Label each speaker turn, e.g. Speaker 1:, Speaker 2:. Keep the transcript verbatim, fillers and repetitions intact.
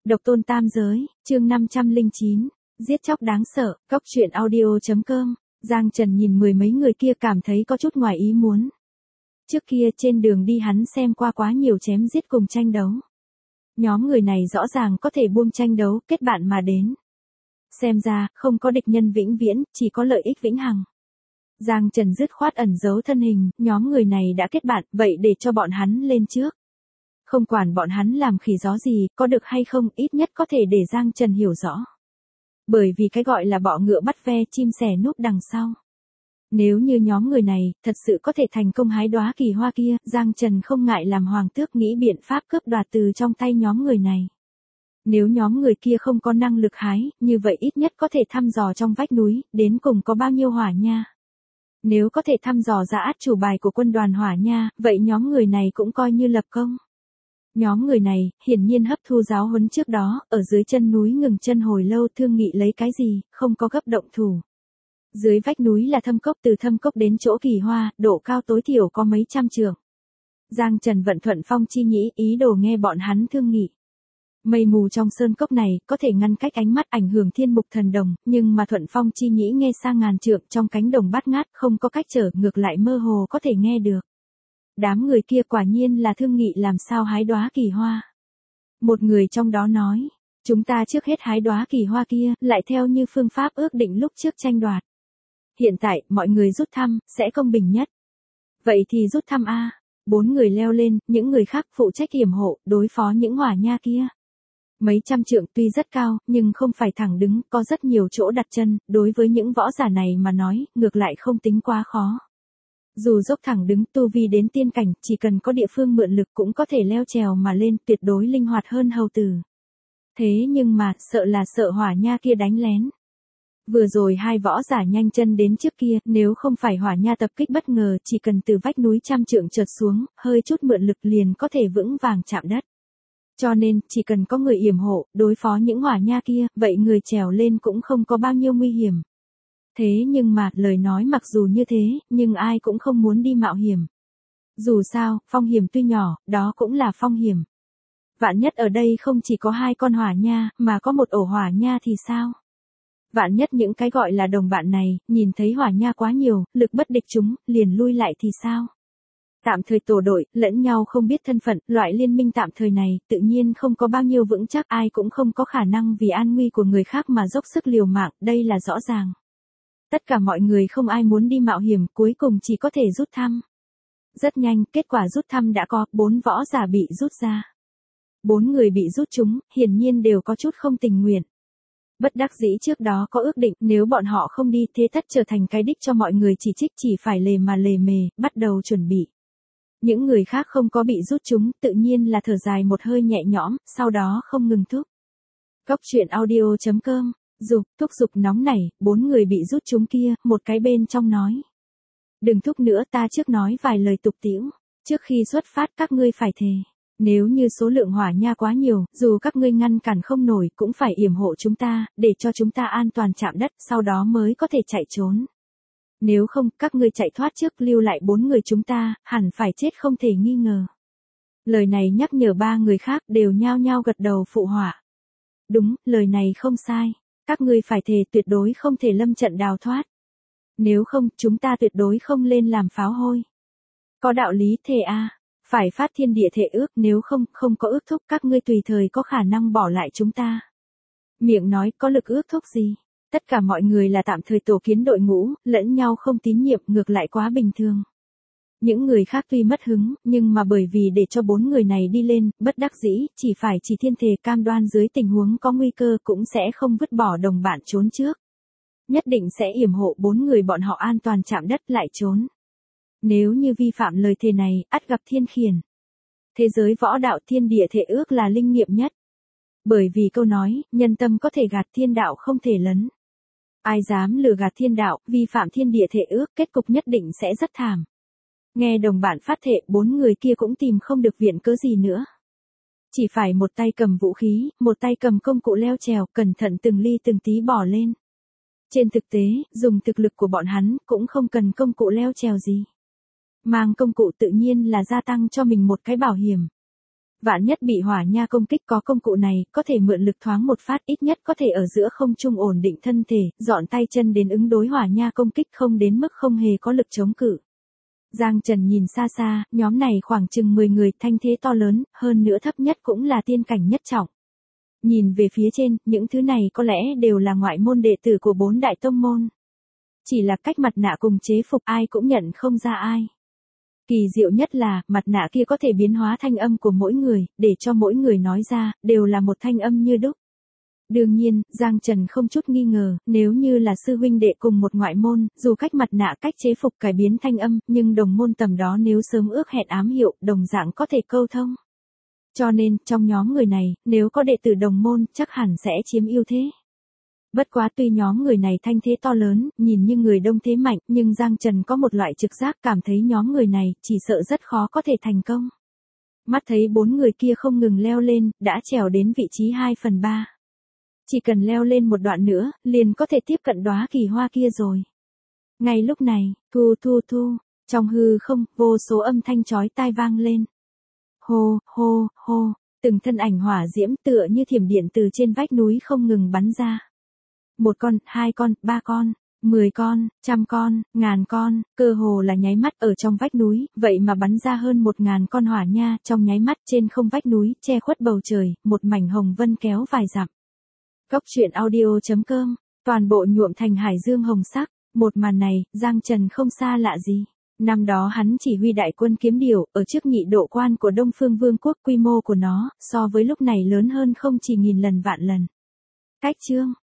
Speaker 1: Độc tôn tam giới, chương năm trăm lẻ chín, giết chóc đáng sợ, cóc truyện audio.com, Giang Trần nhìn mười mấy người kia cảm thấy có chút ngoài ý muốn. Trước kia trên đường đi hắn xem qua quá nhiều chém giết cùng tranh đấu. Nhóm người này rõ ràng có thể buông tranh đấu, kết bạn mà đến. Xem ra, không có địch nhân vĩnh viễn, chỉ có lợi ích vĩnh hằng. Giang Trần dứt khoát ẩn giấu thân hình, nhóm người này đã kết bạn, vậy để cho bọn hắn lên trước. Không quản bọn hắn làm khỉ gió gì, có được hay không, ít nhất có thể để Giang Trần hiểu rõ. Bởi vì cái gọi là bọ ngựa bắt ve, chim sẻ núp đằng sau. Nếu như nhóm người này, thật sự có thể thành công hái đóa kỳ hoa kia, Giang Trần không ngại làm hoàng tước nghĩ biện pháp cướp đoạt từ trong tay nhóm người này. Nếu nhóm người kia không có năng lực hái, như vậy ít nhất có thể thăm dò trong vách núi, đến cùng có bao nhiêu hỏa nha. Nếu có thể thăm dò ra át chủ bài của quân đoàn hỏa nha, vậy nhóm người này cũng coi như lập công. Nhóm người này, hiển nhiên hấp thu giáo huấn trước đó, ở dưới chân núi ngừng chân hồi lâu thương nghị lấy cái gì, không có gấp động thủ. Dưới vách núi là thâm cốc, từ thâm cốc đến chỗ kỳ hoa, độ cao tối thiểu có mấy trăm trượng. Giang Trần vận thuận phong chi nhĩ, ý đồ nghe bọn hắn thương nghị. Mây mù trong sơn cốc này, có thể ngăn cách ánh mắt ảnh hưởng thiên mục thần đồng, nhưng mà thuận phong chi nhĩ nghe sang ngàn trượng trong cánh đồng bát ngát, không có cách trở, ngược lại mơ hồ có thể nghe được. Đám người kia quả nhiên là thương nghị làm sao hái đóa kỳ hoa. Một người trong đó nói, chúng ta trước hết hái đóa kỳ hoa kia, lại theo như phương pháp ước định lúc trước tranh đoạt. Hiện tại, mọi người rút thăm, sẽ công bình nhất. Vậy thì rút thăm A. Bốn người leo lên, những người khác phụ trách yểm hộ, đối phó những hỏa nha kia. Mấy trăm trượng tuy rất cao, nhưng không phải thẳng đứng, có rất nhiều chỗ đặt chân, đối với những võ giả này mà nói, ngược lại không tính quá khó. Dù dốc thẳng đứng tu vi đến tiên cảnh, chỉ cần có địa phương mượn lực cũng có thể leo trèo mà lên, tuyệt đối linh hoạt hơn hầu tử. Thế nhưng mà, sợ là sợ hỏa nha kia đánh lén. Vừa rồi hai võ giả nhanh chân đến trước kia, nếu không phải hỏa nha tập kích bất ngờ, chỉ cần từ vách núi trăm trượng trượt xuống, hơi chút mượn lực liền có thể vững vàng chạm đất. Cho nên, chỉ cần có người yểm hộ, đối phó những hỏa nha kia, vậy người trèo lên cũng không có bao nhiêu nguy hiểm. Thế nhưng mà, lời nói mặc dù như thế, nhưng ai cũng không muốn đi mạo hiểm. Dù sao, phong hiểm tuy nhỏ, đó cũng là phong hiểm. Vạn nhất ở đây không chỉ có hai con hỏa nha, mà có một ổ hỏa nha thì sao? Vạn nhất những cái gọi là đồng bạn này, nhìn thấy hỏa nha quá nhiều, lực bất địch chúng, liền lui lại thì sao? Tạm thời tổ đội, lẫn nhau không biết thân phận, loại liên minh tạm thời này, tự nhiên không có bao nhiêu vững chắc, ai cũng không có khả năng vì an nguy của người khác mà dốc sức liều mạng, đây là rõ ràng. Tất cả mọi người không ai muốn đi mạo hiểm, cuối cùng chỉ có thể rút thăm. Rất nhanh, kết quả rút thăm đã có, bốn võ giả bị rút ra. Bốn người bị rút chúng, hiển nhiên đều có chút không tình nguyện. Bất đắc dĩ trước đó có ước định, nếu bọn họ không đi, thế thất trở thành cái đích cho mọi người chỉ trích, chỉ phải lề mà lề mề, bắt đầu chuẩn bị. Những người khác không có bị rút chúng, tự nhiên là thở dài một hơi nhẹ nhõm, sau đó không ngừng thúc. Cóc truyện audio.com, dục, thúc dục nóng nảy, bốn người bị rút chúng kia, một cái bên trong nói. Đừng thúc nữa, ta trước nói vài lời tục tĩu, trước khi xuất phát các ngươi phải thề. Nếu như số lượng hỏa nha quá nhiều, dù các ngươi ngăn cản không nổi, cũng phải yểm hộ chúng ta, để cho chúng ta an toàn chạm đất, sau đó mới có thể chạy trốn. Nếu không, các ngươi chạy thoát trước, lưu lại bốn người chúng ta, hẳn phải chết không thể nghi ngờ. Lời này nhắc nhở ba người khác, đều nhao nhao gật đầu phụ họa. Đúng, lời này không sai. Các ngươi phải thề tuyệt đối không thể lâm trận đào thoát. Nếu không, chúng ta tuyệt đối không lên làm pháo hôi. Có đạo lý thề a. Phải phát thiên địa thệ ước, nếu không, không có ước thúc, các ngươi tùy thời có khả năng bỏ lại chúng ta. Miệng nói có lực ước thúc gì? Tất cả mọi người là tạm thời tổ kiến đội ngũ, lẫn nhau không tín nhiệm, ngược lại quá bình thường. Những người khác tuy mất hứng, nhưng mà bởi vì để cho bốn người này đi lên, bất đắc dĩ, chỉ phải chỉ thiên thề cam đoan dưới tình huống có nguy cơ cũng sẽ không vứt bỏ đồng bạn trốn trước. Nhất định sẽ yểm hộ bốn người bọn họ an toàn chạm đất lại trốn. Nếu như vi phạm lời thề này, ắt gặp thiên khiển. Thế giới võ đạo thiên địa thệ ước là linh nghiệm nhất. Bởi vì câu nói, nhân tâm có thể gạt thiên đạo không thể lấn. Ai dám lừa gạt thiên đạo, vi phạm thiên địa thệ ước, kết cục nhất định sẽ rất thảm. Nghe đồng bạn phát thệ, bốn người kia cũng tìm không được viện cớ gì nữa. Chỉ phải một tay cầm vũ khí, một tay cầm công cụ leo trèo, cẩn thận từng ly từng tí bỏ lên. Trên thực tế, dùng thực lực của bọn hắn, cũng không cần công cụ leo trèo gì. Mang công cụ tự nhiên là gia tăng cho mình một cái bảo hiểm. Vạn nhất bị hỏa nha công kích có công cụ này, có thể mượn lực thoáng một phát, ít nhất có thể ở giữa không trung ổn định thân thể, dọn tay chân đến ứng đối hỏa nha công kích không đến mức không hề có lực chống cự. Giang Trần nhìn xa xa, nhóm này khoảng chừng mười người, thanh thế to lớn, hơn nữa thấp nhất cũng là tiên cảnh nhất trọng. Nhìn về phía trên, những thứ này có lẽ đều là ngoại môn đệ tử của bốn đại tông môn. Chỉ là cách mặt nạ cùng chế phục ai cũng nhận không ra ai. Kỳ diệu nhất là, mặt nạ kia có thể biến hóa thanh âm của mỗi người, để cho mỗi người nói ra, đều là một thanh âm như đúc. Đương nhiên, Giang Trần không chút nghi ngờ, nếu như là sư huynh đệ cùng một ngoại môn, dù cách mặt nạ cách chế phục cải biến thanh âm, nhưng đồng môn tầm đó nếu sớm ước hẹn ám hiệu, đồng dạng có thể câu thông. Cho nên, trong nhóm người này, nếu có đệ tử đồng môn, chắc hẳn sẽ chiếm ưu thế. Bất quá tuy nhóm người này thanh thế to lớn, nhìn như người đông thế mạnh, nhưng Giang Trần có một loại trực giác cảm thấy nhóm người này, chỉ sợ rất khó có thể thành công. Mắt thấy bốn người kia không ngừng leo lên, đã trèo đến vị trí hai phần ba. Chỉ cần leo lên một đoạn nữa, liền có thể tiếp cận đóa kỳ hoa kia rồi. Ngay lúc này, thu thu thu, trong hư không, vô số âm thanh chói tai vang lên. Hô, hô, hô, từng thân ảnh hỏa diễm tựa như thiểm điện từ trên vách núi không ngừng bắn ra. Một con, hai con, ba con, mười con, trăm con, ngàn con, cơ hồ là nháy mắt ở trong vách núi, vậy mà bắn ra hơn một ngàn con hỏa nha, trong nháy mắt trên không vách núi, che khuất bầu trời, một mảnh hồng vân kéo vài dặm. Cốc truyện audio chấm com, toàn bộ nhuộm thành hải dương hồng sắc, một màn này, Giang Trần không xa lạ gì. Năm đó hắn chỉ huy đại quân kiếm điểu, ở trước nhị độ quan của Đông Phương Vương quốc, quy mô của nó, so với lúc này lớn hơn không chỉ nghìn lần vạn lần. Cách chương